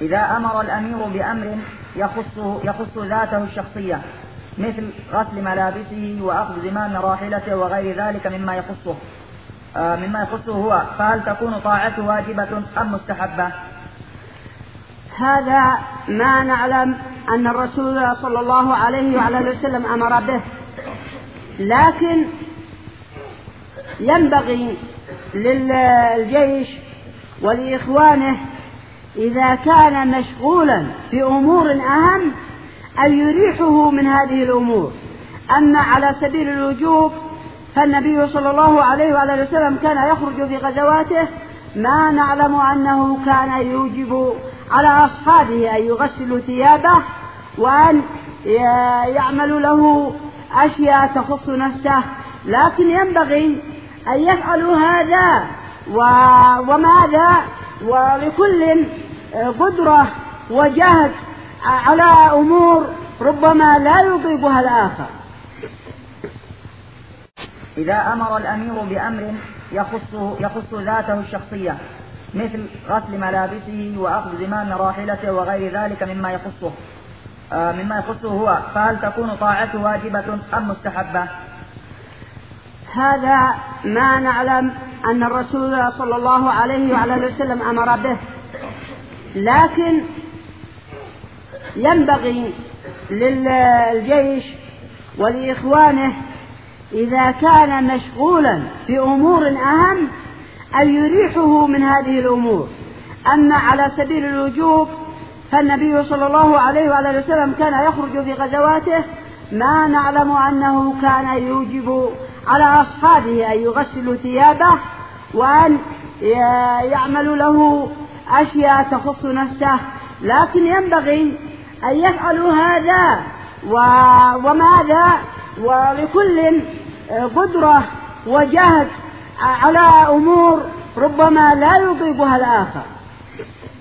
إذا أمر الأمير بأمر يخص ذاته الشخصية مثل غسل ملابسه وأخذ زمام راحلته وغير ذلك مما يخصه هو، فهل تكون طاعته واجبة أم مستحبة؟ هذا ما نعلم أن الرسول صلى الله عليه وعلى وسلم أمر به، لكن ينبغي للجيش ولإخوانه إذا كان مشغولا في أمور أهم أن يريحه من هذه الأمور. أما على سبيل الوجوب فالنبي صلى الله عليه وعلى وسلم كان يخرج في غزواته ما نعلم أنه كان يوجب على أصحابه أن يغسلوا ثيابه وأن يعملوا له أشياء تخص نفسه، لكن ينبغي أن يفعلوا هذا وماذا، ولكل قدرة وجهد على أمور ربما لا يطيقها الآخر. إذا أمر الأمير بأمر يخص ذاته الشخصية مثل غسل ملابسه وأخذ زمام راحلته وغير ذلك مما يخصه هو، فهل تكون طاعته واجبة أم مستحبة؟ هذا ما نعلم أن الرسول صلى الله عليه وعلى وسلم أمر به، لكن ينبغي للجيش ولإخوانه إذا كان مشغولا في أمور أهم أن يريحه من هذه الأمور. أما على سبيل الوجوب فالنبي صلى الله عليه وعلى وسلم كان يخرج في غزواته ما نعلم أنه كان يوجب على أصحابه أن يغسلوا ثيابه وأن يعملوا له أشياء تخص نفسه، لكن ينبغي أن يفعلوا هذا وماذا، ولكل قدرة وجهد على أمور ربما لا يطيقها الآخر.